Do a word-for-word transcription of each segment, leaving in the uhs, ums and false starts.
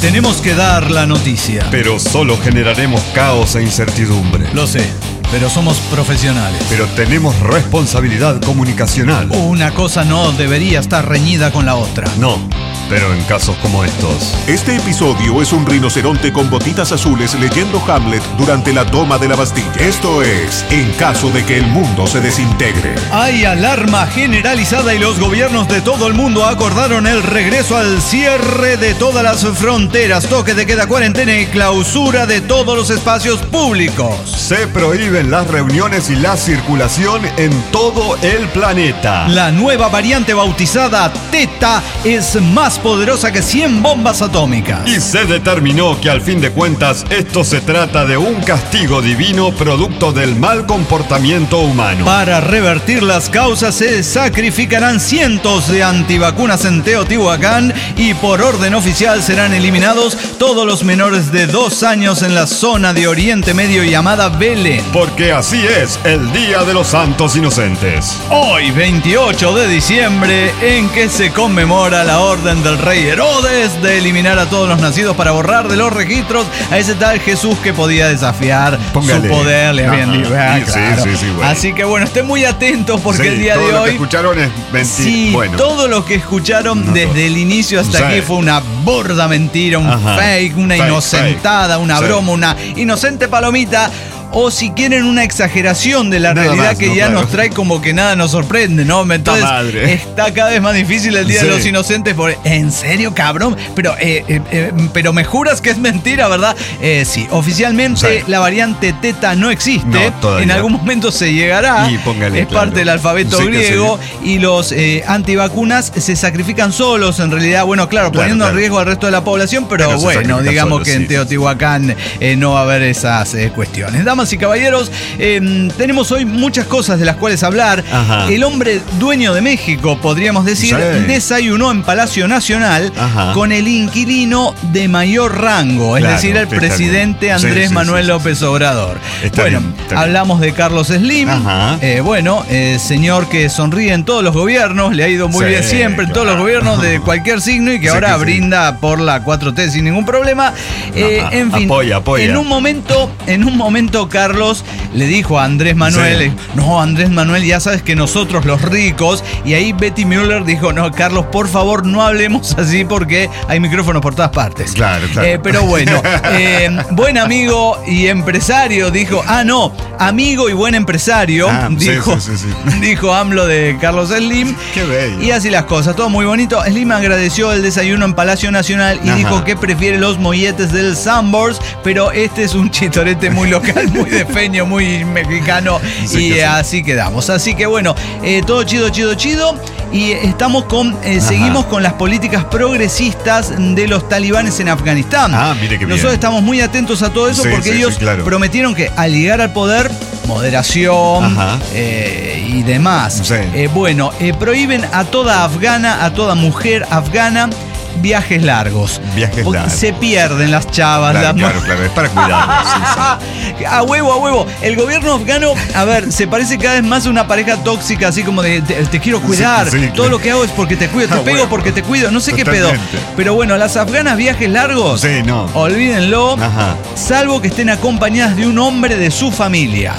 Tenemos que dar la noticia. Pero solo generaremos caos e incertidumbre. Lo sé, pero somos profesionales. Pero tenemos responsabilidad comunicacional. Una cosa no debería estar reñida con la otra. No, pero en casos como estos. Este episodio es un rinoceronte con botitas azules leyendo Hamlet durante la toma de la Bastilla. Esto es en caso de que el mundo se desintegre. Hay alarma generalizada y los gobiernos de todo el mundo acordaron el regreso al cierre de todas las fronteras, toque de queda, cuarentena y clausura de todos los espacios públicos. Se prohíben las reuniones y la circulación en todo el planeta. La nueva variante bautizada Teta es más poderosa que cien bombas atómicas. Y se determinó que al fin de cuentas esto se trata de un castigo divino producto del mal comportamiento humano. Para revertir las causas se sacrificarán cientos de antivacunas en Teotihuacán y por orden oficial serán eliminados todos los menores de dos años en la zona de Oriente Medio llamada Belén. Porque así es el Día de los Santos Inocentes. Hoy, veintiocho de diciembre, en que se conmemora la orden del rey Herodes de eliminar a todos los nacidos para borrar de los registros a ese tal Jesús que podía desafiar Póngale. su poder, le habían dicho. Ah, Sí, claro. sí, sí, bueno. Así que bueno, estén muy atentos porque Sí, el día todo de lo hoy... que escucharon es mentira. Sí, Bueno. todo lo que escucharon No, desde el inicio hasta sí. aquí fue una burda mentira, un Ajá. fake, una Fake, inocentada, fake. una Sí. broma, una inocente palomita. O si quieren una exageración de la Nada realidad más, que no, ya claro. nos trae como que nada nos sorprende, ¿no? Entonces madre. está cada vez más difícil el Día Sí. de los Inocentes. Por, ¿en serio, cabrón? Pero, eh, eh, eh, pero me juras que es mentira, ¿verdad? Eh, sí, oficialmente Sí. la variante Teta no existe. No, todavía. En algún momento se llegará. Y póngale, es claro. parte del alfabeto Sí que griego. Y los eh, antivacunas se sacrifican solos, en realidad. Bueno, claro, Claro, poniendo claro. en riesgo al resto de la población, pero, Pero se bueno, sacrifican digamos solos, que sí, en sí, Teotihuacán eh, no va a haber esas eh, cuestiones. Damas y caballeros, eh, tenemos hoy muchas cosas de las cuales hablar. Ajá. El hombre dueño de México, podríamos decir, Sí. desayunó en Palacio Nacional Ajá. con el inquilino de mayor rango, es Claro, decir, el está presidente bien. Andrés Sí, sí, Manuel sí, López Obrador. Está bueno, bien, está bien. hablamos de Carlos Slim. Ajá. Eh, bueno, eh, señor que sonríe en todos los gobiernos, le ha ido muy Sí, bien siempre en todos los claro. gobiernos de cualquier signo y que Sí, ahora que sí. brinda por la cuatro T sin ningún problema. Eh, Ajá, en fin, apoya, apoya. en un momento, en un momento Carlos le dijo a Andrés Manuel, Sí. no, Andrés Manuel, ya sabes que nosotros los ricos, y ahí Betty Müller dijo, no, Carlos, por favor, no hablemos así porque hay micrófonos por todas partes. Claro, claro. Eh, pero bueno, eh, buen amigo y empresario, dijo, ah, no, amigo y buen empresario, Ah, sí, dijo, sí, sí, sí. dijo AMLO de Carlos Slim. Qué bello. Y así las cosas, todo muy bonito. Slim agradeció el desayuno en Palacio Nacional y Ajá. dijo que prefiere los molletes del Sambors, pero este es un chitorete muy local, muy de feño, muy mexicano. Sí, y que sí. así quedamos. Así que bueno, eh, todo chido, chido, chido. Y estamos con, eh, seguimos con las políticas progresistas de los talibanes en Afganistán. Ah, mire qué bien. Nosotros estamos muy atentos a todo eso Sí, porque sí, ellos sí, claro. prometieron que al llegar al poder, moderación Ajá. eh, y demás. Sí. Eh, bueno, eh, prohíben a toda afgana, a toda mujer afgana, viajes largos. Viajes Porque largos. se pierden las chavas. Claro, las claro, mu- claro, es para cuidarlos. Sí, sí. A huevo, a huevo. El gobierno afgano, a ver, se parece cada vez más a una pareja tóxica, así como de te, te quiero cuidar. Sí, sí, Todo claro. lo que hago es porque te cuido, te A pego huevo. porque te cuido, no sé qué pedo. Totalmente. Pero bueno, las afganas viajes largos, Sí, no. olvídenlo, Ajá. salvo que estén acompañadas de un hombre de su familia.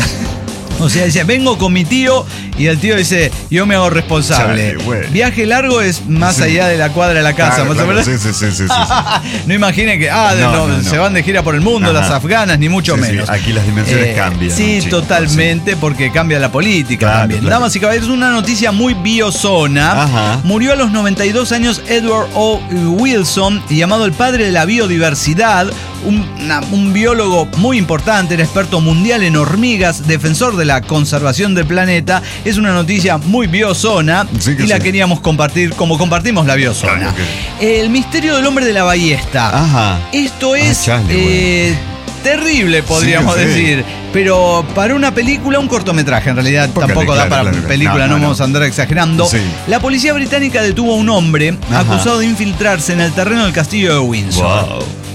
O sea, dice, vengo con mi tío y el tío dice, yo me hago responsable. Chale, güey. Viaje largo es más Sí. allá de la cuadra de la casa, Claro, más claro, o menos. Sí, sí, sí, sí, sí. No imaginen que ah, No, no, no, no. se van de gira por el mundo, Ajá. las afganas, ni mucho Sí, sí, menos. aquí las dimensiones cambian, Sí, chicos, totalmente, porque cambia la política Claro, también. claro. Damas y caballeros, una noticia muy biozona. Ajá. Murió a los noventa y dos años Edward O. Wilson, llamado el padre de la biodiversidad, un, una- un biólogo muy importante, era experto mundial en hormigas, defensor de la conservación del planeta. Es una noticia muy biozona Sí que y la sí. queríamos compartir como compartimos la biozona. Claro El misterio del hombre de la ballesta. Ajá. Esto es Ah, chale, eh, terrible, podríamos Sí, sí. decir. Pero para una película, un cortometraje, en realidad Póngale, tampoco da claro, para claro, claro. película, no, No, no, vamos a andar exagerando. Sí. La policía británica detuvo a un hombre Ajá. acusado de infiltrarse en el terreno del castillo de Windsor. Wow.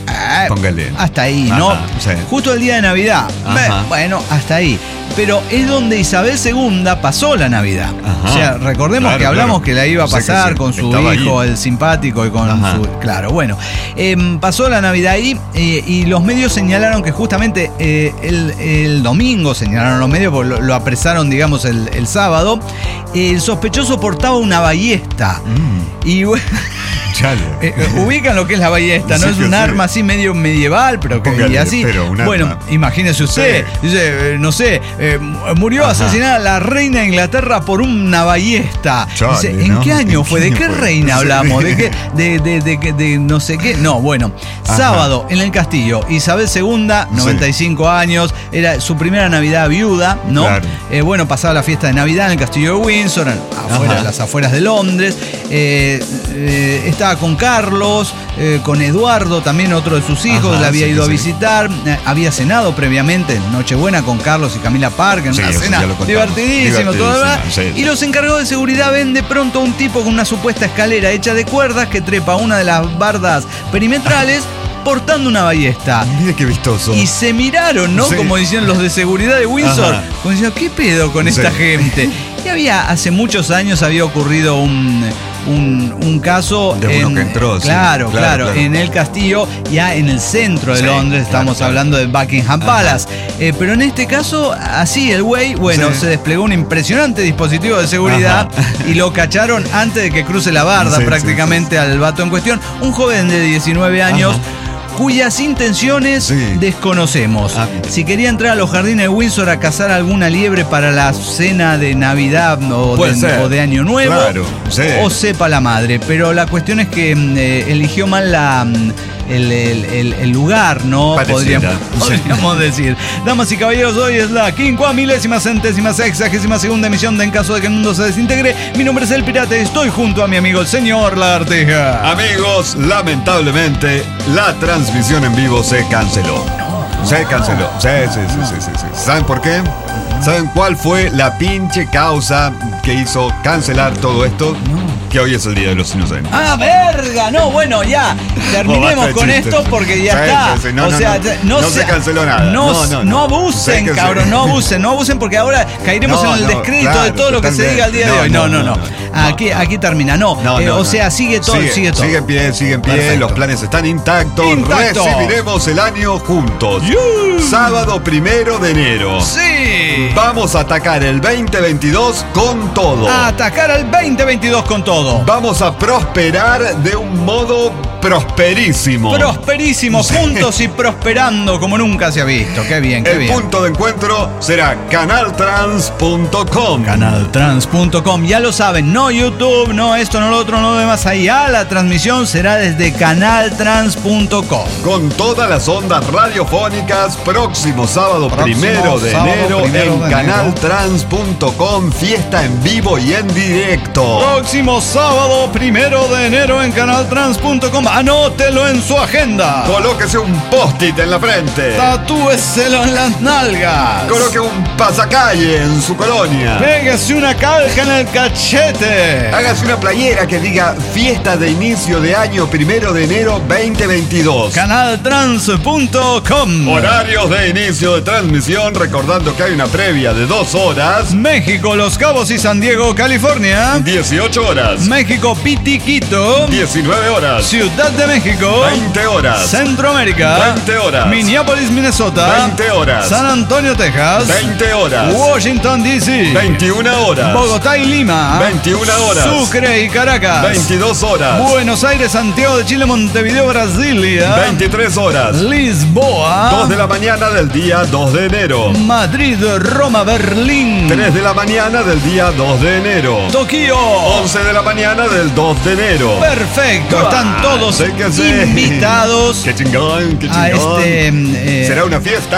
Eh, Póngale. Hasta ahí, Ajá, ¿no? sí. Justo el día de Navidad. Ajá. Bueno, hasta ahí. Pero es donde Isabel segunda pasó la Navidad. Ajá. O sea, recordemos Claro, que hablamos claro. que la iba a O sea que pasar sí, con su estaba hijo, ahí. el simpático, y con Ajá. su... Claro, bueno. Eh, pasó la Navidad ahí eh, y los medios señalaron que justamente eh, el, el domingo, señalaron los medios, porque lo, lo apresaron, digamos, el, el sábado, el sospechoso portaba una ballesta. Mm. Y bueno... Chale. Eh, ubican lo que es la ballesta, ¿no? Sí, Es que un sí. arma así medio medieval, pero que Póngale, y así. pero un Bueno, arma. imagínese usted, Sí. dice, eh, no sé, eh, murió Ajá. asesinada la reina de Inglaterra por una ballesta. Chale, Dice, ¿en ¿no? qué año ¿En fue? qué ¿De año qué fue? reina Sí. hablamos? ¿De qué? De, de, de, de, de no sé qué. No, bueno. Ajá. Sábado, en el Castillo, Isabel segunda, noventa y cinco años, era su primera Navidad viuda, ¿no? Claro. Eh, bueno, pasaba la fiesta de Navidad en el Castillo de Windsor, en, afuera, Ajá. las afueras de Londres. Eh, eh, estaba con Carlos, eh, con Eduardo, también otro de sus hijos, Ajá, la había sí, ido sí. a visitar. Eh, había cenado previamente en Nochebuena con Carlos y Camila Parker, Sí, una eso cena ya lo contamos. divertidísima, todo Divertidísima, ¿verdad? sí, sí. Y los encargados de seguridad ven de pronto a un tipo con una supuesta escalera hecha de cuerdas que trepa una de las bardas perimetrales portando una ballesta. Mire qué vistoso. Y se miraron, ¿no? Sí. Como decían los de seguridad de Windsor. Ajá. Como diciendo, ¿qué pedo con Sí. esta gente? Y había, hace muchos años había ocurrido un, un, un caso. De uno que entró, sí. Claro, Claro, claro, claro. en el castillo, ya en el centro de Sí, Londres, claro, estamos claro. hablando de Buckingham Ajá. Palace. Eh, pero en este caso, así el güey, bueno, Sí. se desplegó un impresionante dispositivo de seguridad Ajá. y lo cacharon antes de que cruce la barda Sí, sí, prácticamente al vato en cuestión. Un joven de diecinueve años. Ajá. Cuyas intenciones Sí. desconocemos. Ah, mire. Si quería entrar a los jardines de Windsor a cazar alguna liebre para la cena de Navidad o, Puede de, ser. o de Año Nuevo, Claro, sí. o sepa la madre. Pero la cuestión es que mm, eh, eligió mal la, mm, el, el- el- el lugar, ¿no? Pareciera. Podríamos, Sí. podríamos decir. Damas y caballeros, hoy es la quincuamilésima centésima sexagésima segunda emisión de En caso de que el mundo se desintegre. Mi nombre es El Pirata y estoy junto a mi amigo el señor Lagartija. Amigos, lamentablemente la transmisión en vivo se canceló. Se canceló. Sí, sí, sí, sí, sí, sí. ¿Saben por qué? ¿Saben cuál fue la pinche causa que hizo cancelar todo esto? Que hoy es el Día de los Inocentes. ¡Ah, verga! No, bueno, ya. Terminemos Oh, basta de con chistes. esto porque ya Sí, está. sí, sí. No, o no, sea, no. No se canceló nada. No, No, no, no no. abusen, Sé que cabrón, sí. no abusen, no abusen porque ahora caeremos No, en el no, descrédito claro, de todo lo que se totalmente. diga el día de No, hoy. No, no, no, no. no, no. Aquí, aquí termina. No, No, eh, no, o no. sea, sigue todo, sigue, todo. Sigue en pie, sigue en pie. Perfecto. Los planes están intactos. Intactos. Recibiremos el año juntos. ¡Yu! Sábado primero de enero. Sí. Vamos a atacar el veinte veintidós con todo. A atacar al veinte veintidós con todo. Vamos a prosperar de un modo prosperísimo. Prosperísimos juntos y prosperando como nunca se ha visto. Qué bien, qué El bien. punto de encuentro será canaltrans punto com. Canaltrans punto com, ya lo saben, no YouTube, no esto, no lo otro, no lo demás allá. La transmisión será desde canaltrans punto com. Con todas las ondas radiofónicas, próximo sábado Próximo primero de sábado enero primero en de canaltrans punto com, fiesta en vivo y en directo. Próximo sábado primero de enero en canaltrans punto com. Anótelo en su agenda. Colóquese un post-it en la frente. Tatúeselo en las nalgas. Coloque un pasacalle en su colonia. Pégase una calca en el cachete. Hágase una playera que diga fiesta de inicio de año primero de enero veinte veintidós. canaltrans punto com. Horarios de inicio de transmisión, recordando que hay una previa de dos horas. México, Los Cabos y San Diego, California. dieciocho horas. México, Pitiquito. diecinueve horas. Ciudad de México. veinte horas. Centroamérica. veinte horas. Minneapolis, Minnesota. veinte horas. San Antonio, Texas. veinte horas. Washington, D C. veintiuna horas. Bogotá y Lima. veintiuna horas. Sucre y Caracas. veintidós horas. Buenos Aires, Santiago de Chile, Montevideo, Brasilia. veintitrés horas. Lisboa. dos de la mañana del día dos de enero. Madrid, Roma, Berlín. tres de la mañana del día dos de enero. Tokio. once de la mañana del dos de enero. Perfecto, están todos Sé que sí. invitados Qué chingón, qué chingón. a este. eh, Será una fiesta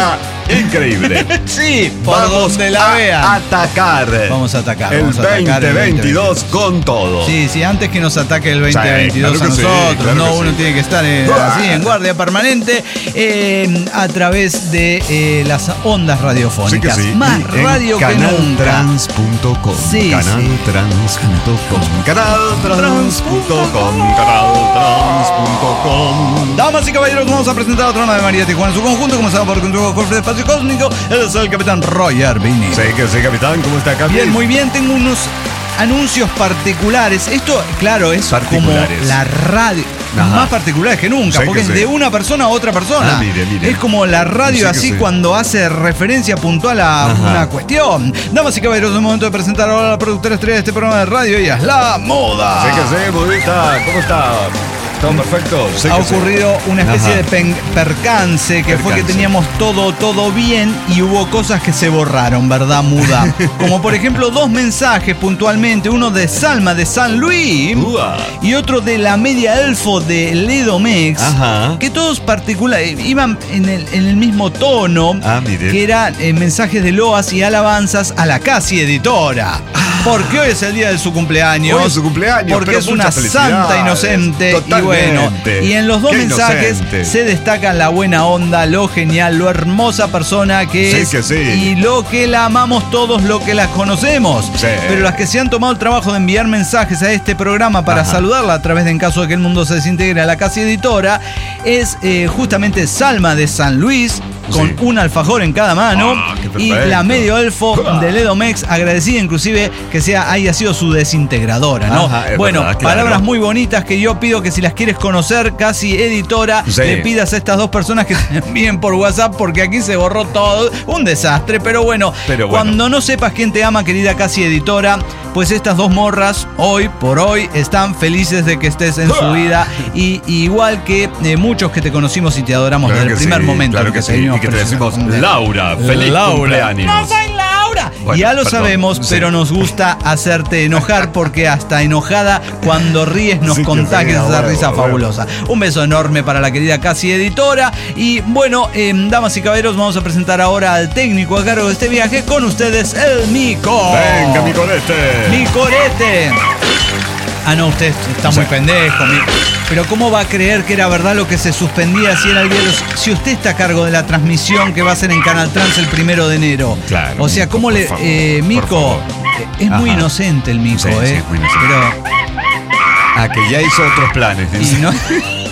Increíble. Sí, por Vamos donde la a vean. atacar. Vamos a atacar. El vamos a atacar veinte veintidós con todo. Sí, sí, antes que nos ataque el veinte veintidós claro a que nosotros, sí, claro no, que uno sí. tiene que estar eh, así en guardia permanente eh, a través de eh, las ondas radiofónicas. Sí que sí. Más Y en radio que nunca. canaltrans punto com. Sí, canaltrans punto com. canaltrans punto com. canaltrans punto com. Damas y caballeros, vamos a presentar a Trona de María Tijuana en su conjunto, comenzando por el control de espacio cósmico. Él es el capitán Roger Vini. Sí, que sí, capitán. ¿Cómo está, capitán? Bien, muy bien, tengo unos anuncios particulares. Esto, claro, es Particulares. como la radio. Ajá. Más particulares que nunca, Sí, porque que es sí. de una persona a otra persona. Ah, mire, mire. Es como la radio Sí que así sí. cuando hace referencia puntual a Ajá. una cuestión. Damas y caballeros, es el momento de presentar ahora a la productora estrella de este programa de radio. Ella es La Moda. Sí, que sí, modita. ¿Cómo está? ¿Todo perfecto? Sí Ha que sí. ocurrido una especie Ajá. de pen- percance que fue que Percance. teníamos todo, todo bien y hubo cosas que se borraron, ¿verdad, Muda? Como por ejemplo dos mensajes puntualmente, uno de Salma de San Luis Ua. y otro de la Media Elfo de Ledomex, Ajá. que todos particulares iban en el, en el mismo tono, Ah, mire. que eran eh, mensajes de loas y alabanzas a la Casi Editora. Porque hoy es el día de su cumpleaños. Hoy es su cumpleaños, Porque pero es una muchas felicidades. santa inocente. Totalmente. Y bueno, y en los dos Qué mensajes inocente. se destaca la buena onda, lo genial, lo hermosa persona que Sí, es que sí. y lo que la amamos todos, lo que la conocemos. Sí. Pero las que se han tomado el trabajo de enviar mensajes a este programa para Ajá. saludarla a través de En caso de que el mundo se desintegre a la Casi Editora es eh, justamente Salma de San Luis con Sí. un alfajor en cada mano Ah, qué y perfecto. la Medio Elfo de Ledomex, agradecida inclusive que sea haya sido su desintegradora, ¿no? Ajá, es bueno, verdad, claro. palabras muy bonitas que yo pido que si las quieres conocer, Casi Editora, Sí. le pidas a estas dos personas que te envíen por WhatsApp porque aquí se borró todo, un desastre, pero bueno, Pero bueno. cuando no sepas quién te ama, querida Casi Editora, pues estas dos morras hoy por hoy están felices de que estés en su vida y, y igual que eh, muchos que te conocimos y te adoramos Claro desde el que primer sí, momento claro en que te sí. vimos Y que te presentar. decimos Laura, feliz Laura. cumpleaños. No soy Laura. Bueno, ya lo perdón, sabemos, sí. pero nos gusta hacerte enojar porque hasta enojada cuando ríes nos Sí que contagias sí, esa huevo, risa huevo. fabulosa. Un beso enorme para la querida Casi Editora y bueno, eh, damas y caballeros, vamos a presentar ahora al técnico a cargo de este viaje con ustedes, el Mico. Venga, mi colete. Mi corete. Ah, no, usted está muy Sí. pendejo. mi- Pero ¿cómo va a creer que era verdad lo que se suspendía si era el día de los- si usted está a cargo de la transmisión que va a ser en Canal Trans el primero de enero? Claro, O sea, ¿cómo por le... favor, eh, por Mico, favor. eh, es muy Ajá. inocente el Mico, Sí, ¿eh? sí, es muy inocente. Pero... Ah, que ya hizo otros planes. y dice. no...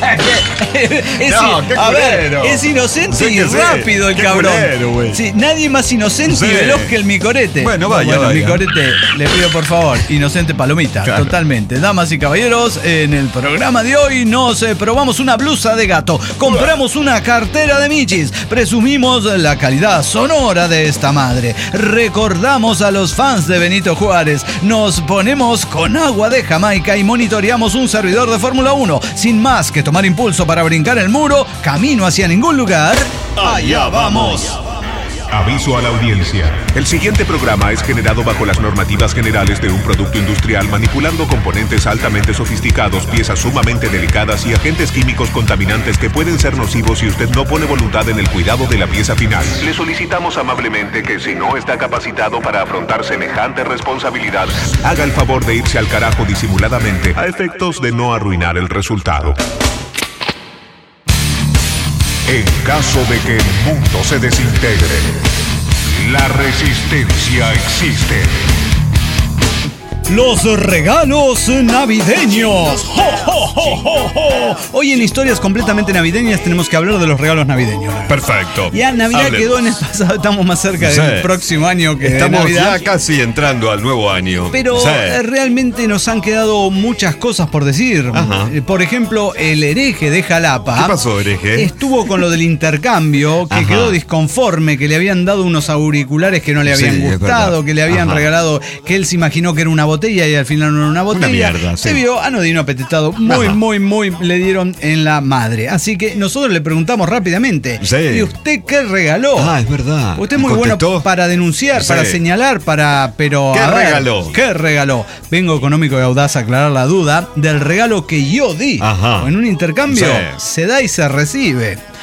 es, No, qué a ver, culero. es inocente Sí y que sí. rápido el Qué cabrón. culero, güey. Sí, nadie más inocente Sí. y veloz que el Micorete. Bueno, vaya, bueno, vaya. Micorete, le pido por favor, inocente palomita, Claro. totalmente. Damas y caballeros, en el programa de hoy nos eh, probamos una blusa de gato, compramos una cartera de Michis, presumimos la calidad sonora de esta madre, recordamos a los fans de Benito Juárez, nos ponemos con agua de Jamaica y monitoreamos un servidor de Fórmula uno. Sin más que tomar impulso para brincar el muro, camino hacia ningún lugar. ¡Allá vamos! Aviso a la audiencia. El siguiente programa es generado bajo las normativas generales de un producto industrial manipulando componentes altamente sofisticados, piezas sumamente delicadas y agentes químicos contaminantes que pueden ser nocivos si usted no pone voluntad en el cuidado de la pieza final. Le solicitamos amablemente que si no está capacitado para afrontar semejante responsabilidad, haga el favor de irse al carajo disimuladamente a efectos de no arruinar el resultado. En caso de que el mundo se desintegre, la resistencia existe. Los regalos navideños. ¡Jo, jo, jo, jo, jo! Hoy en Historias Completamente Navideñas tenemos que hablar de los regalos navideños. Perfecto. Ya Navidad Hablemos. quedó en el pasado, estamos más cerca Sí. del próximo año que de Estamos Navidad. ya casi entrando al nuevo año. Pero Sí. eh, realmente nos han quedado muchas cosas por decir. Ajá. Eh, Por ejemplo, el hereje de Jalapa. ¿Qué pasó, hereje? Estuvo con lo del intercambio, que Ajá. quedó disconforme, que le habían dado unos auriculares que no le Sí, habían es gustado, verdad. que le habían Ajá. regalado, que él se imaginó que era una botella y al final no era una botella. mierda, Se sí. vio anodino apetitado. Muy, Ajá. muy, muy le dieron en la madre. Así que nosotros le preguntamos rápidamente. Sí. ¿Y usted qué regaló? Ah, es verdad. Usted es muy ¿Contestó? bueno para denunciar, Sí. para señalar, para... Pero, ¿Qué a ver, regaló? ¿Qué regaló? Vengo económico y audaz a aclarar la duda del regalo que yo di. Ajá. En un intercambio Sí. se da y se recibe.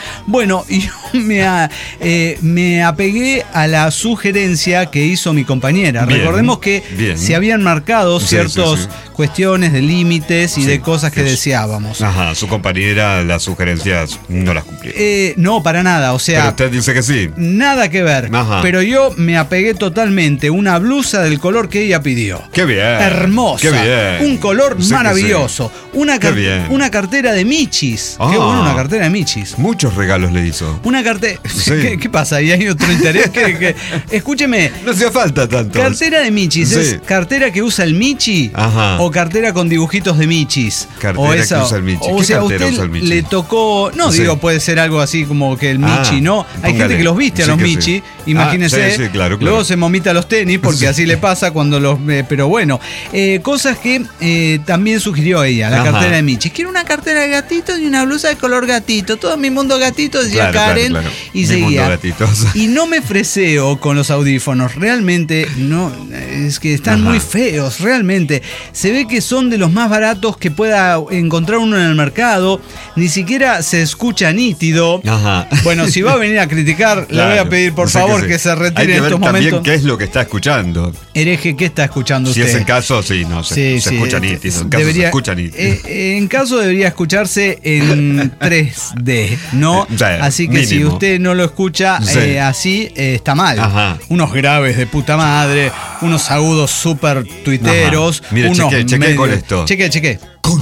Bueno, y yo me, a- eh, me apegué a la sugerencia que hizo mi compañera. Bien, Recordemos que bien. se habían marcado Sí, ciertas sí, sí. cuestiones de límites y Sí, de cosas que es- deseábamos. Ajá, su compañera las sugerencias no las cumplió. Eh, no, para nada, o sea... Pero usted dice que sí. Nada que ver, Ajá. pero yo me apegué totalmente. Una blusa del color que ella pidió. Qué bien. Hermosa, Qué bien. un color Sí que maravilloso. Una, Qué car- bien. una cartera de Michis. Ah. Qué bueno, una cartera de Michis. Muchos regalos le hizo. Una cartera. Sí. ¿Qué, qué pasa? ¿Y hay otro interés? ¿Qué- qué? Escúcheme. No hacía falta tanto. Cartera de Michis, Sí. ¿es cartera que usa el Michi? Ajá. ¿O cartera con dibujitos de Michis? Cartera o que usa el Michi. O ¿Qué sea, a cartera usted usa el Michi? le tocó. No, Sí. digo, puede ser algo así como que el Ah, Michi, ¿no? Hay póngale. gente que los viste a Sí los que Michi. sí. Imagínese. Ah, sí, sí, claro, claro. Luego se momita los tenis, porque Sí. así le pasa cuando los. eh, pero bueno, eh, cosas que eh, también sugirió ella, la Ajá. cartera de Michi. Quiero una cartera de gatito y una blusa de color gatito. Todo mi mundo gatito, decía Claro, claro, Karen. claro. Y Mi seguía. mundo gatitos. Y no me freseo con los audífonos, realmente no, es que están Ajá. muy feos, realmente. Se ve que son de los más baratos que pueda encontrar uno en el mercado, ni siquiera se escucha nítido. Ajá. Bueno, si va a venir a criticar, le voy a Claro. pedir por Sí favor sí. que, se retire Hay que en ver estos también momentos. qué es lo que está escuchando. Hereje, ¿qué está escuchando Si usted? es el caso, sí, no, se, Sí, se sí, escucha eh, nítido. En caso debería- se escucha nítido. eh, en caso debería escucharse en tres D, ¿no? Eh, o sea, Así que si mínimo. usted no lo escucha Sí. eh, así, eh, está mal. Ajá. Unos graves de puta madre, unos agudos súper tuiteros. Ajá. Mire, unos cheque, cheque medio- con esto. Cheque, cheque.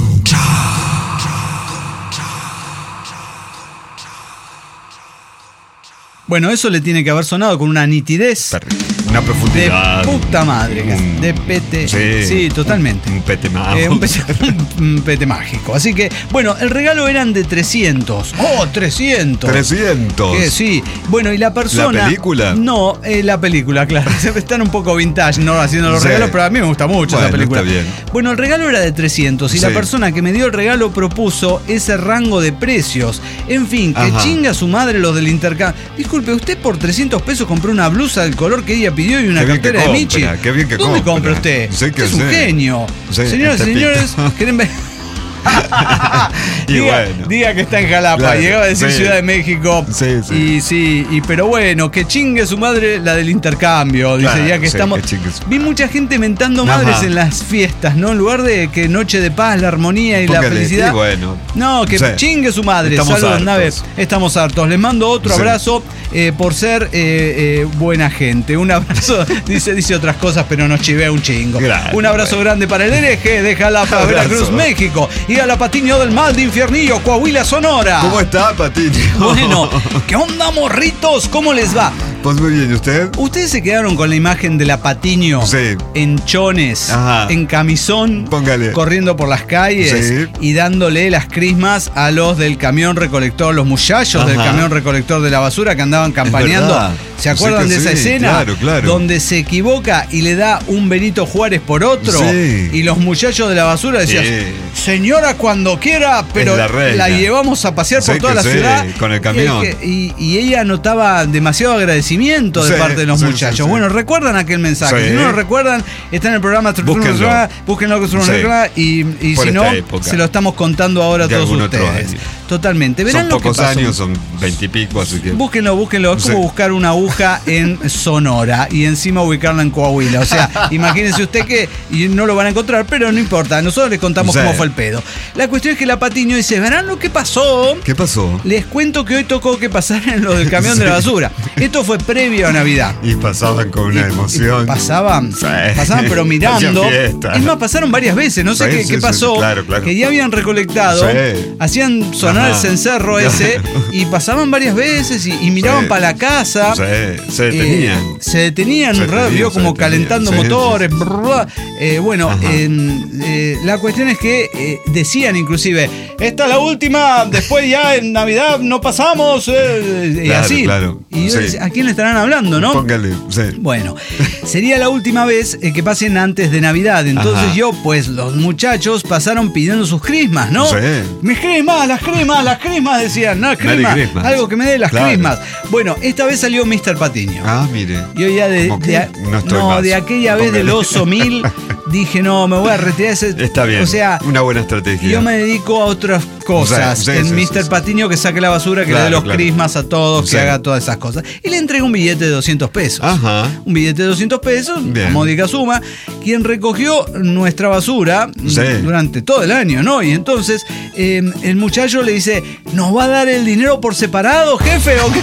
Bueno, eso le tiene que haber sonado con una nitidez Terrible. Una de profundidad. puta madre. Un- De pete. Sí. Sí, totalmente. Un pete más. Eh, un, pete, un pete mágico. Así que, bueno, el regalo eran de trescientos. ¡Oh, trescientos! trescientos. Que sí. Bueno, y la persona. ¿La película? No, eh, la película, claro. Están un poco vintage, ¿no? Haciendo los Sí. regalos, pero a mí me gusta mucho esa Bueno, película. está bien. Bueno, el regalo era de trescientos y la Sí. persona que me dio el regalo propuso ese rango de precios. En fin, que Ajá. chinga a su madre los del intercambio. Disculpe, usted por trescientos pesos compró una blusa del color que ella pidió y una Qué bien que cartera de Michi. compra, qué bien que ¿Dónde compra. compra usted? Sí que Usted es un sé. genio. Sí, Señoras y este señores, pito. ¿quieren ver? Y diga, bueno. diga que está en Jalapa, Claro, llegaba a decir sí. Ciudad de México. Sí, sí. Y sí, y pero bueno, que chingue su madre la del intercambio, dice, Claro, ya que sí, estamos. que chingue su- Vi mucha gente mentando Ajá. madres en las fiestas, ¿no? En lugar de que noche de paz, la armonía y Póngale, la felicidad. y bueno. No, que Sí. chingue su madre. Estamos Saludos, hartos. nave. Estamos hartos. Les mando otro Sí. abrazo eh, por ser eh, eh, buena gente. Un abrazo, dice, dice otras cosas, pero nos chivea un chingo. Gracias, un abrazo bueno. grande para el hereje de Jalapa, Abrazo. Veracruz, México. Y a la Patiño del Mal de Infiernillo, Coahuila, Sonora. ¿Cómo está, Patiño? Bueno, ¿qué onda, morritos? ¿Cómo les va? Pues muy bien, ¿y usted? ¿Ustedes se quedaron con la imagen de la Patiño Sí. en chones, Ajá. en camisón, Póngale. corriendo por las calles Sí. y dándole las crismas a los del camión recolector, los muchachos del Ajá. camión recolector de la basura que andaban campaneando? verdad. ¿Se acuerdan Sí que de esa sí, escena? claro, claro. Donde se equivoca y le da un Benito Juárez por otro. Sí. Y los muchachos de la basura decían, Sí. señora, cuando quiera, pero Es la reina. llevamos a pasear por Sí toda que la sí, ciudad. con el Y camión. que- Y, y ella notaba demasiado agradecimiento de Sí, parte de los sí, muchachos. sí, sí. Bueno, ¿recuerdan aquel mensaje? Sí. Si no lo recuerdan, está en el programa Búsquenlo. Búsquenlo que es una Sí. regla, y, y Por si no, esta época. se lo estamos contando ahora a De todos algún otro ustedes. año. Totalmente. Verán Son lo que pocos pasó. años, son veintipico, así que. Búsquenlo, búsquenlo. Es como Sí. buscar una aguja en Sonora y encima ubicarla en Coahuila. O sea, imagínense usted que y no lo van a encontrar, pero no importa. Nosotros les contamos Sí. cómo fue el pedo. La cuestión es que la Patiño dice, ¿verán lo que pasó? ¿Qué pasó? Les cuento que hoy tocó que pasaran lo del camión de la basura. Esto fue previo a Navidad. Y pasaban con una Y- emoción. y Pasaban, Sí. pasaban pero mirando. Hacían fiesta. Es más, pasaron varias veces, no sé Sí, qué, sí, qué sí, pasó. claro, claro. Que ya habían recolectado, Sí. hacían sonar Ajá. el cencerro ese y pasaban varias veces y, y miraban Sí. para la casa. Sí, se Eh, detenían. se detenían, Se ¿verdad? detenían, Vio se como detenían. calentando Sí, motores. sí, sí. brr, eh, bueno, Ajá. en, eh, la cuestión es que eh, decían inclusive, esta es la última, después ya en Navidad no pasamos, eh, y Claro, así. claro. Y yo Sí. decía, ¿a quién le estarán hablando, no? Póngale. Sí. Bueno, sería la última vez eh, que pasen antes de Navidad. Entonces Ajá. yo, pues los muchachos pasaron pidiendo sus crismas, ¿no? Sí. Mis crismas, las crismas, las crismas, decían, no, Merry crismas, Christmas. algo que me dé las Claro. crismas. Bueno, esta vez salió mister Patiño. Ah, mire. Yo ya de, ¿Cómo que? de- No estoy no, más. de aquella vez del Póngale. oso mil, dije, no, me voy a retirar. Ese, Está bien. O sea, una buena estrategia. yo me dedico a otras cosas. Sí, sí, en sí, mister sí, Patiño, que saque la basura, que Claro, le dé los claro. crismas a todos, Sí. que haga todas esas cosas. Y le entrego un billete de doscientos pesos. Ajá. Un billete de doscientos pesos, Bien. módica suma, quien recogió nuestra basura Sí. durante todo el año, ¿no? Y entonces eh, el muchacho le dice, ¿nos va a dar el dinero por separado, jefe? ¿O qué?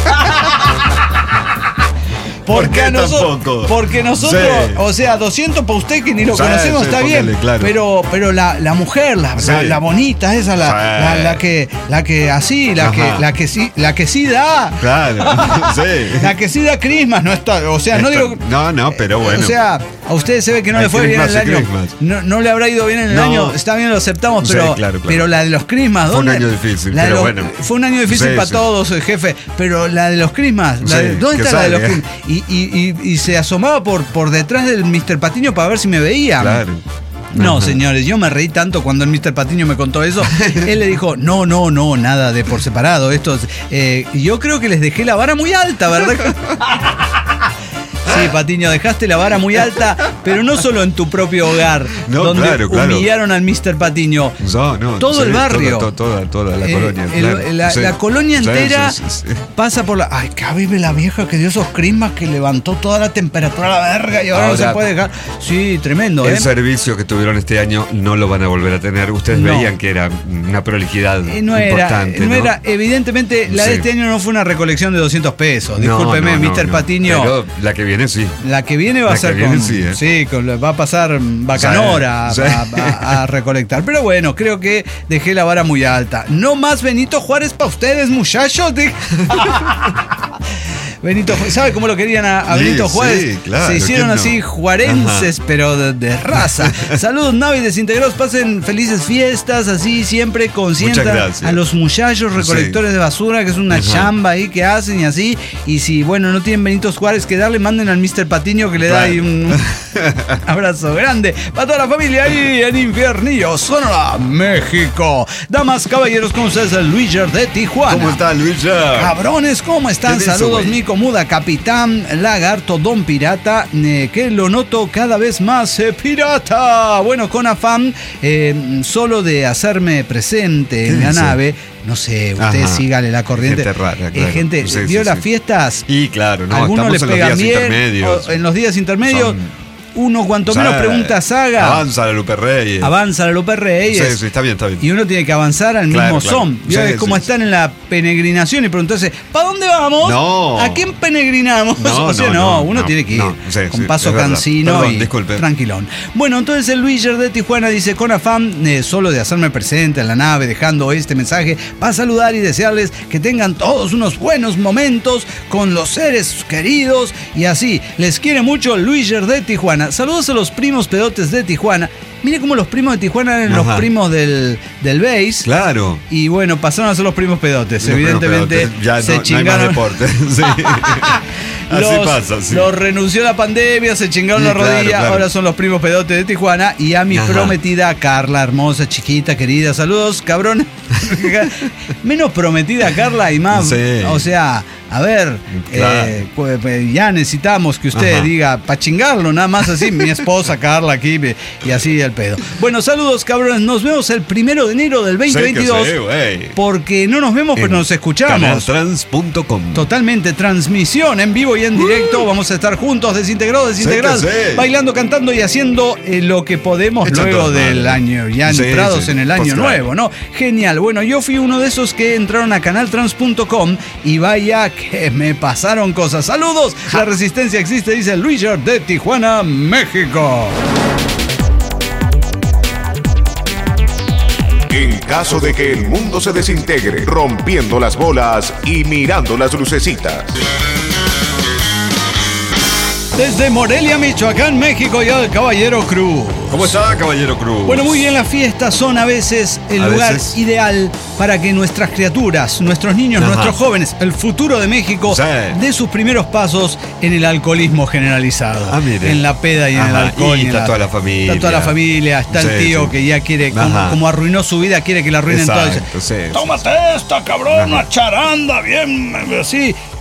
¿Por qué a nosotros, tampoco? porque nosotros, Sí. o sea, doscientos para usted que ni lo Sí, conocemos, sí, está póngale, bien, claro. pero pero la, la mujer, la, Sí. la, la bonita esa, la, Sí. la, la que la que así, la Ajá. que la que sí, la que sí da, Claro. Sí. la que sí da crismas, no está, o sea, no Está- digo no, no, pero bueno. o sea, a ustedes se ve que no Hay le fue bien el crismas y año. crismas. No, no le habrá ido bien en el No. año. Está bien, lo aceptamos, Sí, pero, claro, claro. pero la de los crismas, Fue un ¿dónde? año difícil, La de pero los- bueno. Fue un año difícil Sí, para sí. todos, el jefe. Pero la de los crismas, la Sí, de- ¿dónde que está la de los salga. crismas? Y, y, y, y se asomaba por, por detrás del mister Patiño para ver si me veía. Claro. No, Ajá. señores, yo me reí tanto cuando el mister Patiño me contó eso. Él le dijo, no, no, no, nada de por separado. Esto, es- eh, yo creo que les dejé la vara muy alta, ¿verdad? Sí, Patiño, dejaste la vara muy alta, pero no solo en tu propio hogar, No, donde claro, claro. humillaron al mister Patiño. No, no, Todo sí, el barrio. Toda, toda, toda la Eh, colonia. el- claro. la, Sí. la colonia Sí, entera sí, sí, sí. pasa por la. Ay, acá vive la vieja que dio esos crismas que levantó toda la temperatura a la verga y ahora, no Ahora, se puede dejar. Sí, tremendo, El ¿eh? servicio que tuvieron este año no lo van a volver a tener. Ustedes No. veían que era una prolijidad Eh, no era, importante. no ¿no? era, evidentemente, la de Sí. este año no fue una recolección de doscientos pesos. No, Discúlpeme, no, no, mister no. Patiño. Pero la que viene sí. La que viene va La a ser que viene con. sí, ¿eh? Sí, con- va a pasar Bacanora Sí, a, sí. a- a recolectar. Pero bueno, creo que dejé la vara muy alta. No más Benito Juárez para ustedes, muchachos. Di- Benito, Ju- ¿sabe cómo lo querían a, a Sí, Benito Juárez? sí, claro, Se hicieron ¿quién no? así juarenses, pero de, de raza. Saludos, Navi desintegrados. Pasen felices fiestas, así siempre consientan gracias. a los muchachos recolectores de basura, que es una Ajá. chamba ahí que hacen y así. Y si, bueno, no tienen Benito Juárez que darle, manden al mister Patiño que le da Claro. ahí un abrazo grande para toda la familia ahí en Infiernillo, Sonora, México. Damas, caballeros, ¿cómo ustedes? El Luiger de Tijuana. ¿Cómo está Luisa? Cabrones, ¿cómo están? ¿Qué dice, Saludos, güey? Mico Muda, Capitán Lagarto, Don Pirata, eh, que lo noto cada vez más eh, pirata. Bueno, con afán, eh, solo de hacerme presente en ¿Qué la dice? nave. No sé, usted Ajá. sígale la corriente. Gente rara, Eh, claro. gente, Sí, ¿vio sí, las sí. fiestas? Y claro, no, Algunos estamos le en los pegan días bien. intermedios. o- En los días intermedios, Son- uno cuanto O sea, menos preguntas haga, Avanza la Lupe Reyes. avanza la Lupe Reyes. Sí, sí, está bien, está bien. Y uno tiene que avanzar al Claro, mismo claro. son. ¿Vio? Sí, Es como sí, están en la peregrinación y preguntarse, ¿para dónde vamos? No. ¿A quién peregrinamos? No, o sea, no, no, no, uno no, tiene que ir no. Sí, con sí, paso es verdad. cansino Perdón, y disculpe. tranquilón. Bueno, entonces el Luiger de Tijuana dice, con afán eh, solo de hacerme presente en la nave, dejando este mensaje para saludar y desearles que tengan todos unos buenos momentos con los seres queridos y así. Les quiere mucho Luiger de Tijuana. Saludos a los primos pedotes de Tijuana. Mire cómo los primos de Tijuana eran los Ajá. primos del, del base. Claro. Y bueno, pasaron a ser los primos pedotes. Los primos Evidentemente pedotes. Ya se no, no hay chingaron. más deporte. Sí. Así los, pasa, sí. los renunció la pandemia, se chingaron Sí, la claro, rodilla, claro. ahora son los primos pedotes de Tijuana. Y a mi Ajá. prometida Carla, hermosa, chiquita, querida. Saludos, cabrón. Menos prometida Carla y más. Sí. O sea, a ver, Claro. eh, pues, pues, ya necesitamos que usted Ajá. diga, para chingarlo, nada más así, mi esposa Carla aquí y así el pedo. Bueno, saludos, cabrones. Nos vemos el primero de enero del veinte veintidós. Sí, que sí, güey. Porque no nos vemos, pero En nos escuchamos. canaltrans punto com. Totalmente, transmisión en vivo y en directo. Vamos a estar juntos, desintegrados, desintegrados, Sí que sí. bailando, cantando y haciendo eh, lo que podemos Echando luego madre. del año, ya Sí, entrados sí, en el pues año claro. nuevo, ¿no? Genial. Bueno, yo fui uno de esos que entraron a canaltrans punto com y vaya que me pasaron cosas. Saludos, la resistencia existe, dice Luiger de Tijuana, México. En caso de que el mundo se desintegre, rompiendo las bolas y mirando las lucecitas. Desde Morelia, Michoacán, México, y al Caballero Cruz. ¿Cómo está, Caballero Cruz? Bueno, muy bien, las fiestas son a veces el A lugar veces. ideal para que nuestras criaturas, nuestros niños, Ajá. nuestros jóvenes, el futuro de México, Sí. dé sus primeros pasos en el alcoholismo generalizado. Ah, mire. En la peda y en el Ajá, alcohol. y en está la- toda la familia. Está toda la familia, está el Sí, tío sí. que ya quiere, como, Ajá. como arruinó su vida, quiere que la arruinen todo. Exacto, sí. Tómate esta, cabrón, una charanda, bien, así.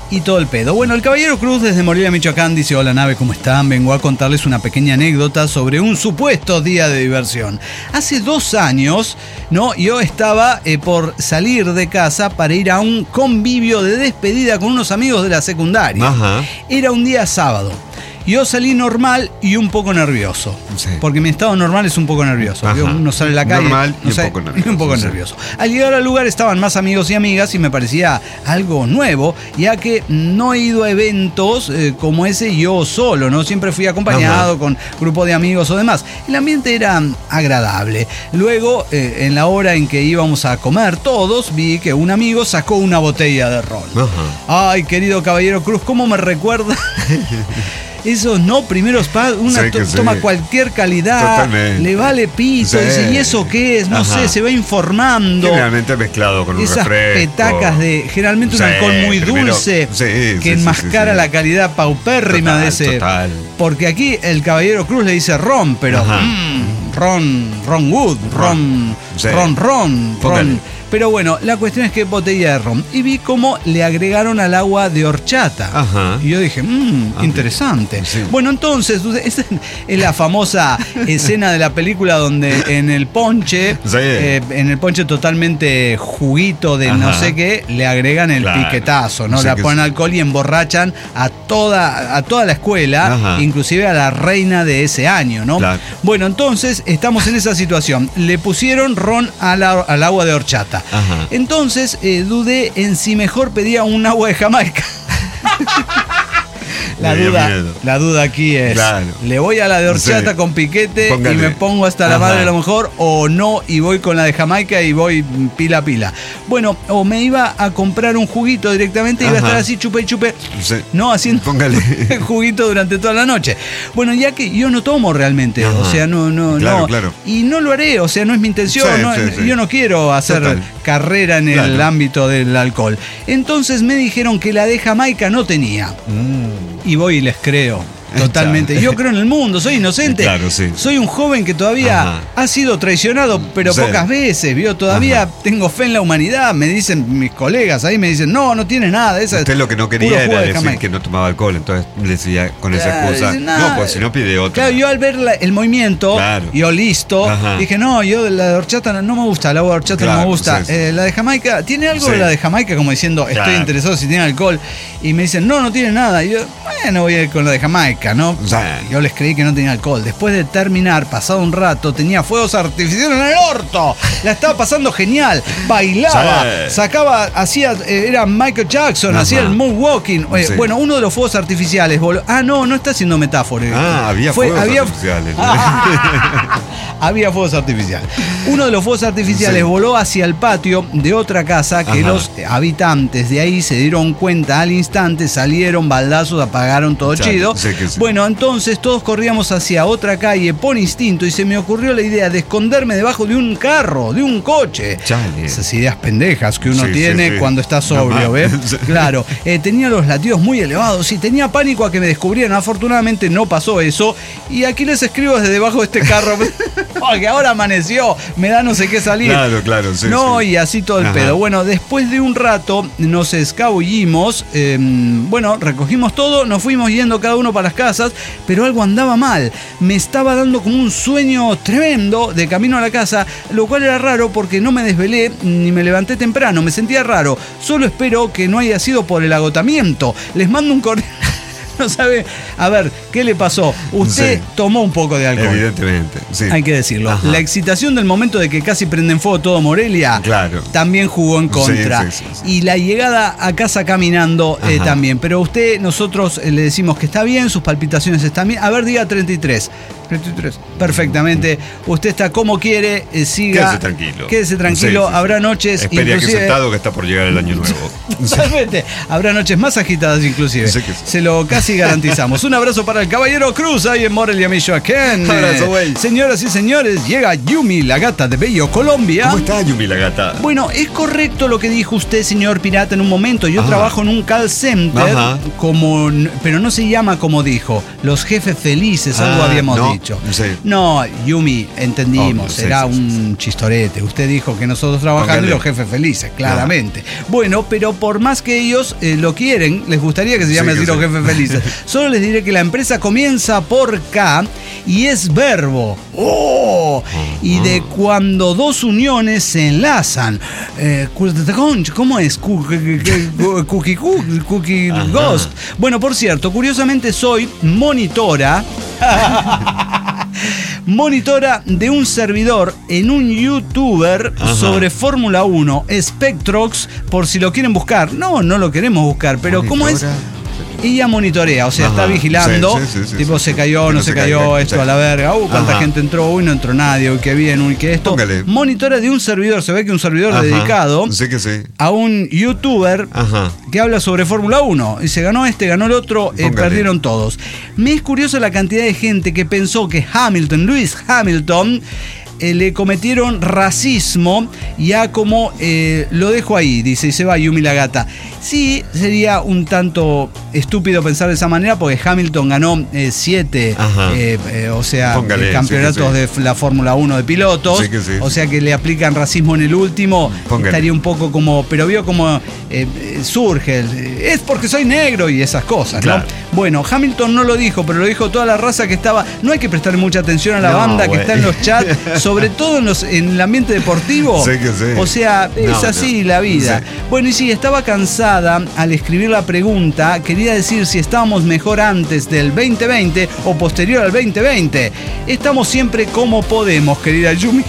y todo el pedo. Bueno, el Caballero Cruz desde Morelia, Michoacán dice: hola nave, ¿cómo están? Vengo a contarles una pequeña anécdota sobre un supuesto día de diversión. Hace dos años, ¿no? Yo estaba eh, por salir de casa para ir a un convivio de despedida con unos amigos de la secundaria. Ajá. Era un día sábado. Yo salí normal y un poco nervioso. Sí. Porque mi estado normal es un poco nervioso. Ajá. Uno sale a la calle. Normal y no un sabe, poco nervioso, y un poco sí. nervioso. Al llegar al lugar estaban más amigos y amigas y me parecía algo nuevo, ya que no he ido a eventos eh, como ese yo solo, ¿no? Siempre fui acompañado Ajá. con grupo de amigos o demás. El ambiente era agradable. Luego, eh, en la hora en que íbamos a comer todos, vi que un amigo sacó una botella de ron. Ajá. Ay, querido Caballero Cruz, ¿cómo me recuerda? Esos no primeros pasos, una Sí, que to- sí. toma cualquier calidad, Totalmente. le vale pito, Sí. dice, ¿y eso qué es? No Ajá. sé, se va informando. Generalmente mezclado con un Esas refresco. petacas de, generalmente un Sí, alcohol muy primero- dulce, sí, que sí, enmascara sí, sí. la calidad paupérrima Total, de ese. total. Porque aquí el Caballero Cruz le dice ron, pero Ajá. mm, ron, ron wood, ron, Sí. ron, ron, Póngale. ron. Pero bueno, la cuestión es que botella de ron. Y vi cómo le agregaron al agua de horchata. Ajá. Y yo dije, mmm, Ah, interesante. sí. Bueno, entonces, esa es la famosa escena de la película donde en el ponche, Sí. eh, en el ponche totalmente juguito de Ajá. no sé qué, le agregan el Claro. piquetazo, ¿no? Sí, Le que ponen sí. alcohol y emborrachan a toda, a toda la escuela, Ajá. inclusive a la reina de ese año, ¿no? Claro. Bueno, entonces estamos en esa situación. Le pusieron ron a la- al agua de horchata. Ajá. Entonces eh, dudé en si mejor pedía un agua de Jamaica. La Me dio duda, miedo. la duda aquí es, Claro. ¿le voy a la de horchata Sí. con piquete Póngale. y me pongo hasta la Ajá. madre a lo mejor, o no y voy con la de Jamaica y voy pila a pila? Bueno, o me iba a comprar un juguito directamente y iba a Ajá. estar así chupe y chupe, Sí. no haciendo Póngale. juguito durante toda la noche. Bueno, ya que yo no tomo realmente, Ajá. o sea, no, no, Claro, no. claro. Y no lo haré, o sea, no es mi intención, Sí, no- sí, sí. yo no quiero hacer Total. carrera en el Claro. ámbito del alcohol. Entonces me dijeron que la de Jamaica no tenía. Mm. Y voy y les creo. Totalmente. Yo creo en el mundo, soy inocente. Claro, sí. Soy un joven que todavía Ajá. ha sido traicionado, pero Sí. pocas veces, ¿vio? Todavía Ajá. tengo fe en la humanidad. Me dicen mis colegas ahí, me dicen, no, no tiene nada. Esa Usted lo que no puro quería jugo era de decir Jamaica. que no tomaba alcohol, entonces le decía con esa Claro, excusa. dice, "Nah". No, pues si no pide otra. Claro, yo al ver la- el movimiento, Claro. yo listo, Ajá. dije, no, yo de la de horchata no, no me gusta, el agua de horchata no Claro, me gusta. sí, sí. Eh, la de Jamaica, ¿tiene algo Sí. de la de Jamaica? Como diciendo, estoy Claro. interesado si tiene alcohol. Y me dicen, no, no tiene nada. Y yo, bueno, voy a ir con la de Jamaica, ¿no? Sí. Yo les creí que no tenía alcohol. Después de terminar, pasado un rato, tenía fuegos artificiales en el orto. La estaba pasando genial. Bailaba, Sí. sacaba, hacía, eh, era Michael Jackson, Ajá. hacía el moonwalking. Eh, Sí. Bueno, uno de los fuegos artificiales voló. Ah, no, no está haciendo metáfora. Ah, había Fue- fuegos había- artificiales. Había fuegos artificiales. Uno de los fuegos artificiales Sí. voló hacia el patio de otra casa que Ajá. los habitantes de ahí se dieron cuenta al instante, salieron baldazos, apagaron todo Chale, chido. sí que sí. Bueno, entonces todos corríamos hacia otra calle por instinto y se me ocurrió la idea de esconderme debajo de un carro, de un coche. Chale. Esas ideas pendejas que uno Sí, tiene sí, sí. cuando está sobrio, Ajá. ¿ves? Sí. Claro, eh, tenía los latidos muy elevados y tenía pánico a que me descubrieran. Afortunadamente no pasó eso. Y aquí les escribo desde debajo de este carro. Porque ahora amaneció, me da no sé qué salir. Claro, claro, sí, No, sí. y así todo el Ajá. pedo. Bueno, después de un rato nos escabullimos. eh, bueno, recogimos todo, nos fuimos yendo cada uno para las casas, pero algo andaba mal. Me estaba dando como un sueño tremendo de camino a la casa, lo cual era raro porque no me desvelé ni me levanté temprano. Me sentía raro. Solo espero que no haya sido por el agotamiento. Les mando un correo. No sabe, a ver, ¿qué le pasó? Usted Sí. tomó un poco de alcohol. Evidentemente, sí. Hay que decirlo. Ajá. La excitación del momento de que casi prenden fuego todo Morelia Claro. también jugó en contra. Sí, sí, sí, sí. Y la llegada a casa caminando eh, Ajá. también. Pero usted, nosotros eh, le decimos que está bien, sus palpitaciones están bien. A ver, diga treinta y tres. treinta y tres. Perfectamente. Usted está como quiere, eh, siga. Quédese tranquilo. Quédese tranquilo. Sí, sí, sí. Habrá noches. Espere aquí inclusive- sentado que está por llegar el año nuevo. Totalmente. Habrá noches más agitadas inclusive. Sí que sí. Se lo casi casi garantizamos. Un abrazo para el caballero Cruz ahí en Morelia, Michoacán. Abrazo, güey. Señoras y señores, llega Yumi, la gata de Bello, Colombia. ¿Cómo está Yumi la gata? Bueno, es correcto lo que dijo usted, señor pirata, en un momento. Yo Ajá. trabajo en un call center, Ajá. como, pero no se llama como dijo, los jefes felices, algo Ah, habíamos no, dicho. sí. No, Yumi, entendimos, Oh, sí, será sí, sí, un chistorete. Usted dijo que nosotros trabajando Póngale. y los jefes felices, claramente. Bueno, pero por más que ellos eh, lo quieren, les gustaría que se llame Sí, así que los sí. jefes felices. Solo les diré que la empresa comienza por K y es verbo. ¡Oh! Y de cuando dos uniones se enlazan. Eh, ¿Cómo es? Cookie Cookie Ajá. Ghost. Bueno, por cierto, curiosamente soy monitora. Monitora de un servidor en un youtuber Ajá. sobre Fórmula uno, Spectrox, por si lo quieren buscar. No, no lo queremos buscar, pero ¿cómo es? Monitora. Ella monitorea, o sea, Ajá. está vigilando, Sí, sí, sí, sí, tipo sí. se cayó, Que no no se se cayó, caiga, esto sí. a la verga, uh, cuánta Ajá. gente entró, uy, no entró nadie, uy, qué bien, uy, qué esto. Póngale. Monitora de un servidor, se ve que un servidor Ajá. dedicado Sí que sí. a un youtuber Ajá. que habla sobre Fórmula uno. Y se ganó este, ganó el otro, eh, Póngale. perdieron todos. Me es curioso la cantidad de gente que pensó que Hamilton, Lewis Hamilton, eh, le cometieron racismo. Ya como eh, lo dejo ahí, dice, y se va Yumi la gata. Sí, sería un tanto estúpido pensar de esa manera porque Hamilton ganó eh, siete, Ajá. eh, eh, o sea, Póngale, eh, campeonatos sí que sí. de la Fórmula uno de pilotos. Sí que sí. O sea que le aplican racismo en el último. Póngale. Estaría un poco como, pero vio como eh, eh, surge, el, eh, es porque soy negro y esas cosas, Claro. ¿no? Bueno, Hamilton no lo dijo, pero lo dijo toda la raza que estaba. No hay que prestarle mucha atención a la No, banda que güey. está en los chats, sobre todo en, los, en el ambiente deportivo. Sí que sí. O sea, es No, así no. la vida. Sí. Bueno, y sí, estaba cansada al escribir la pregunta. Quería decir si estábamos mejor antes del veinte veinte o posterior al veinte veinte. Estamos siempre como podemos, querida Yumi.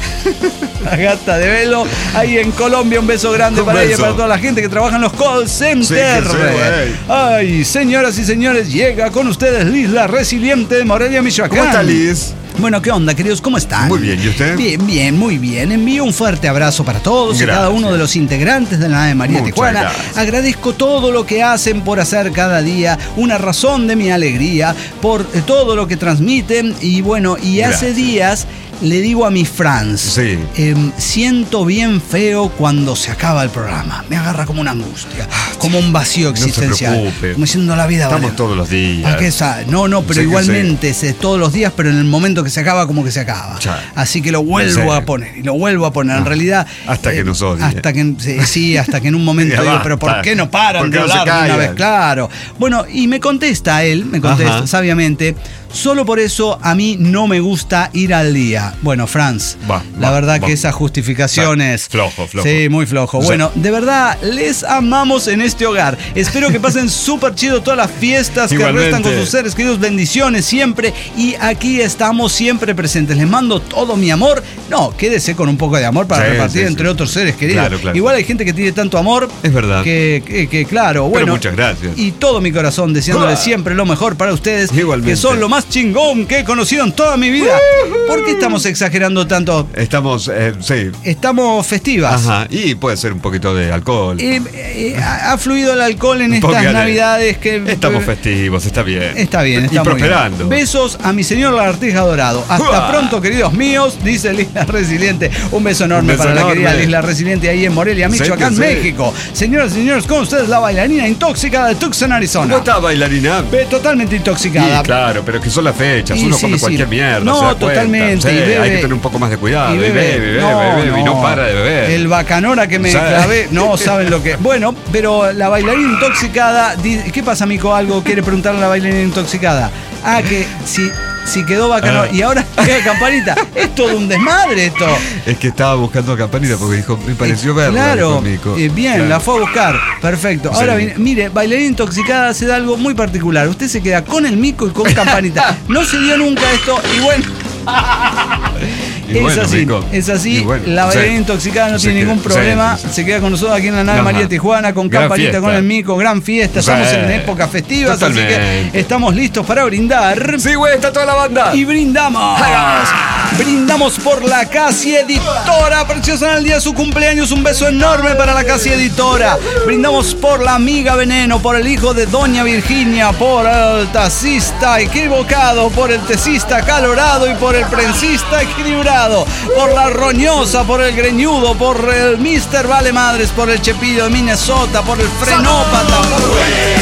La gata de Velo, ahí en Colombia. Un beso grande Un para ella y beso. para toda la gente que trabaja en los call centers. Sí que sí, güey. Ay, señoras y señores, llega con ustedes Liz, la resiliente de Morelia, Michoacán. ¿Cómo está Liz? Bueno, ¿qué onda, queridos? ¿Cómo están? Muy bien, ¿y usted? Bien, bien, muy bien. Envío un fuerte abrazo para todos y Gracias. cada uno de los integrantes de la nave María Muchas Tijuana. gracias. Agradezco todo lo que hacen por hacer cada día una razón de mi alegría, por eh, todo lo que transmiten. Y bueno, y hace Gracias. días le digo a mis fans, Sí. em, siento bien feo cuando se acaba el programa. Me agarra como una angustia, como un vacío No se existencial. preocupe. Como diciendo la vida Estamos vale. todos los días. ¿Para qué sa- No, no, pero Sí que igualmente es todos los días, pero en el momento que se acaba, como que se acaba. Ya. Así que lo vuelvo Sí. a poner, y lo vuelvo a poner. En Ah, realidad. hasta que nos odie. Hasta que, sí, sí, hasta que en un momento Ya digo, basta. pero ¿por qué no paran ¿Por qué de no se hablar de una callan? vez? Claro. Bueno, y me contesta él, me contesta Ajá. sabiamente. Solo por eso a mí no me gusta ir al día. Bueno, Franz, Va, la va, verdad va. que esa justificación Va. es. Flojo, flojo. Sí, muy flojo. Sí. Bueno, de verdad, les amamos en este hogar. Espero que pasen súper chido todas las fiestas que Igualmente. restan con sus seres queridos. Bendiciones siempre. Y aquí estamos siempre presentes. Les mando todo mi amor. No, quédese con un poco de amor para Sí, repartir sí, entre sí. otros seres queridos. Claro, claro. Igual hay gente que tiene tanto amor. Es verdad. Que, que- que, claro, bueno. muchas gracias. Y todo mi corazón deseándoles Ah. siempre lo mejor para ustedes. Igualmente. Que son lo más chingón que he conocido en toda mi vida. ¿Por qué estamos exagerando tanto? Estamos, eh, sí. Estamos festivas. Ajá. Y puede ser un poquito de alcohol. Eh, eh, ha ha fluido el alcohol en estas Póngale. navidades que Estamos eh, festivos, está bien. Está bien, Y está muy prosperando. bien. Besos a mi señor lagartija dorado. Hasta ¡Uah! pronto, queridos míos, dice Liz la Resiliente. Un beso enorme Un beso para la enorme. querida Liz la Resiliente ahí en Morelia, Sí, Michoacán, que sí. México. Señoras y señores, con ustedes la bailarina intóxica de Tucson, Arizona. ¿Cómo está, bailarina? Ve, totalmente intoxicada. Sí, claro, pero que son las fechas. Y Uno sí, come sí. cualquier mierda. No, se da cuenta. totalmente, Sí, y bebe- hay que tener un poco más de cuidado. Y Y bebe, bebe, no, bebe, y no para de beber. El bacanora que me ¿Sabe? clavé, no saben lo que. Bueno, pero la bailarina intoxicada. di- ¿Qué pasa, Mico? Algo quiere preguntarle a la bailarina intoxicada. Ah, que si, si quedó bacanora. Ah. Y ahora queda campanita. Es todo un desmadre esto. Es que estaba buscando campanita porque dijo, me pareció Eh, verla. Claro, dijo Mico. eh, bien, Claro. la fue a buscar. Perfecto. Ahora, Sí. viene- mire, bailarina intoxicada se da algo muy particular. Usted se queda con el mico y con campanita. No se dio nunca esto y bueno. Y es bueno, así, Mico. es así. Y bueno, la bailarina sí. intoxicada no Se tiene queda- ningún sí, problema. sí, sí. Se queda con nosotros aquí en la nave Ajá. María Tijuana con Gran campanita, fiesta. con el mico, gran fiesta. Sí. Estamos en épocas festivas, así Totalmente. que estamos listos para brindar. Sí, güey, está toda la banda. Y brindamos. Brindamos por la Casi Editora, preciosa en el día de su cumpleaños. Un beso enorme para la Casi Editora. Brindamos por la amiga Veneno, por el hijo de Doña Virginia, por el taxista equivocado, por el tecista calorado y por el prensista equilibrado, por la roñosa, por el greñudo, por el mister Vale Madres, por el Chepillo de Minnesota, por el frenópata, por...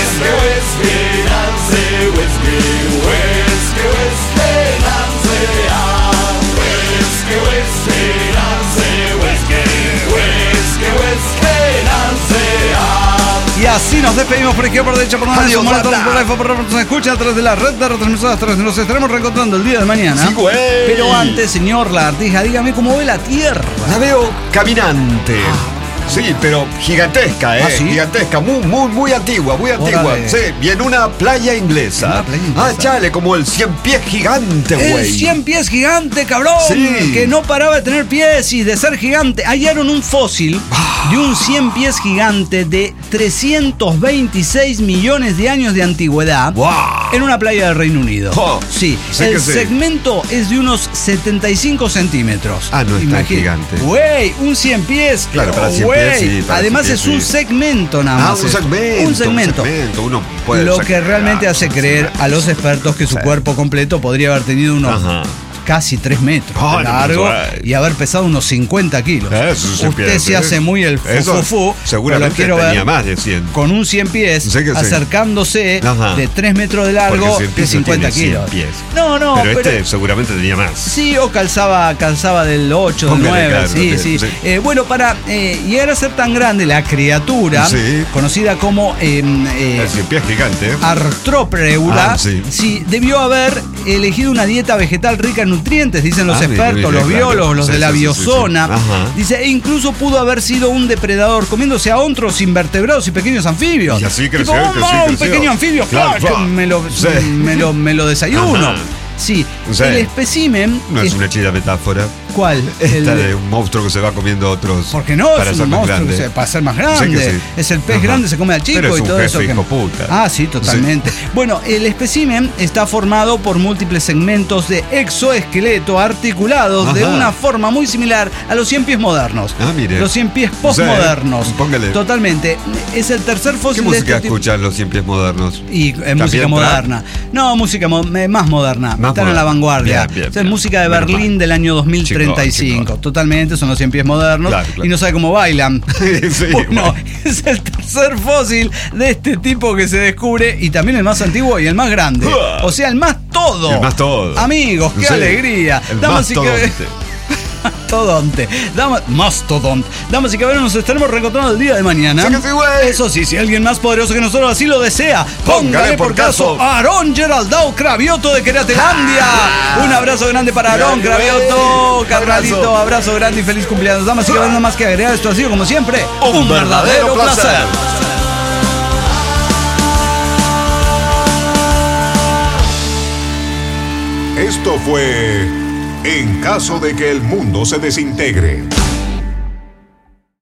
Y así nos despedimos por izquierda, por derecha, por una Adiós, por banda. la por nos escucha a través de la red de retransmisoras. Nos estaremos reencontrando el día de mañana. Sí, güey. Pero antes, señor Lagartija, dígame cómo ve la Tierra. La veo caminante. Sí, pero gigantesca, ¿eh? ¿Ah, sí? Gigantesca, muy, muy, muy antigua, muy antigua. Órale. Sí, y en una playa inglesa. Una playa inglesa. Ah, chale, como el cien pies gigante, El güey. cien pies gigante, cabrón. Sí. Que no paraba de tener pies y de ser gigante. Hallaron un fósil de un cien pies gigante de trescientos veintiséis millones de años de antigüedad. ¡Wow! En una playa del Reino Unido. Oh, sí, sé el que sí. segmento es de unos setenta y cinco centímetros. Ah, no es tan Imagina- gigante. Güey, un cien pies. Claro, para cien güey. pies, sí, para Además cien es pies, un sí. segmento nada Ah, más. un esto. segmento. Un segmento. Un segmento. Uno puede Lo sacar- que realmente Ah, hace creer a los expertos que su Sí. cuerpo completo podría haber tenido unos Ajá. casi tres metros Ah, de no, largo pues, güey. y haber pesado unos cincuenta kilos. Eso sí Usted pierde, se ¿eh? hace muy el Eso fufufu, seguramente pero lo quiero tenía ver más de cien. con un cien pies Sé que sí. acercándose Ajá. de tres metros de largo Porque cien de pies no cincuenta tiene cien kilos. pies. No, no, pero, pero, este seguramente tenía más. sí, o calzaba, calzaba del ocho, del Póngale, nueve, claro, sí, no te- sí. sí. Eh, bueno, para eh, llegar a ser tan grande la criatura, Sí. conocida como eh, eh, El cien pies gigante. ¿eh? Arthropreula, Ah, sí. sí, debió haber elegido una dieta vegetal rica en nutrientes, dicen los Ah, mire, expertos, mire, los claro. biólogos, los Sí, de la sí, sí, biozona. sí, sí. Ajá. Dice, e incluso pudo haber sido un depredador, comiéndose a otros invertebrados y pequeños anfibios. Y así creció, Tipo, oh, creció, no, un creció. pequeño anfibio, Claro, claro, claro. me, lo, Sí. me, lo, me lo desayuno. Ajá. Sí, Sí. el espécimen... No es es- una chida metáfora. ¿Cuál? Esta El- de un monstruo que se va comiendo a otros. ¿Por qué no? Para Es ser un más monstruo grande. que se- para ser más Sé grande. que sí. Es el pez Ajá. grande, se come al chico Pero es y un todo eso. jefe que- hijo puta. Ah, sí, totalmente. Bueno, el espécimen está formado por múltiples segmentos de exoesqueleto articulados de Ajá. una forma muy similar a los cien pies modernos. Ah, mire. Los cien pies postmodernos. Sí, póngale. Totalmente. Es el tercer ¿Qué fósil de música este tipo. escuchan los cien pies modernos? Y eh, ¿También música trap? moderna. No, música mo- eh, más moderna. Más Están en moderna. la vanguardia. Bien, bien, O sea, es bien. música de Menos Berlín mal. del año dos mil treinta y cinco. Chico, chico. Totalmente, son los cien pies modernos. Claro, claro. Y no sabe cómo bailan. Sí, Bueno, bueno. es el tercer fósil de este tipo que se descubre y también el más antiguo y el más grande. O sea, el más todo. El más todo. Amigos, qué Sí, alegría. el Damas y mastodonte. caballeros. Mastodonte. Damas, mastodonte. Damas y caballeros, nos estaremos reencontrando el día de mañana. Sí que sí, güey. Eso sí, si alguien más poderoso que nosotros así lo desea, póngale por caso a Aarón Geraldao Cravioto de Queratelandia. Un abrazo grande para Aarón Grande, Cravioto. güey. Carnalito, Abrazo. abrazo grande y feliz cumpleaños. Damas y caballeros, nada más que agregar, esto ha sido como siempre Un verdadero placer. Esto fue En caso de que el mundo se desintegre.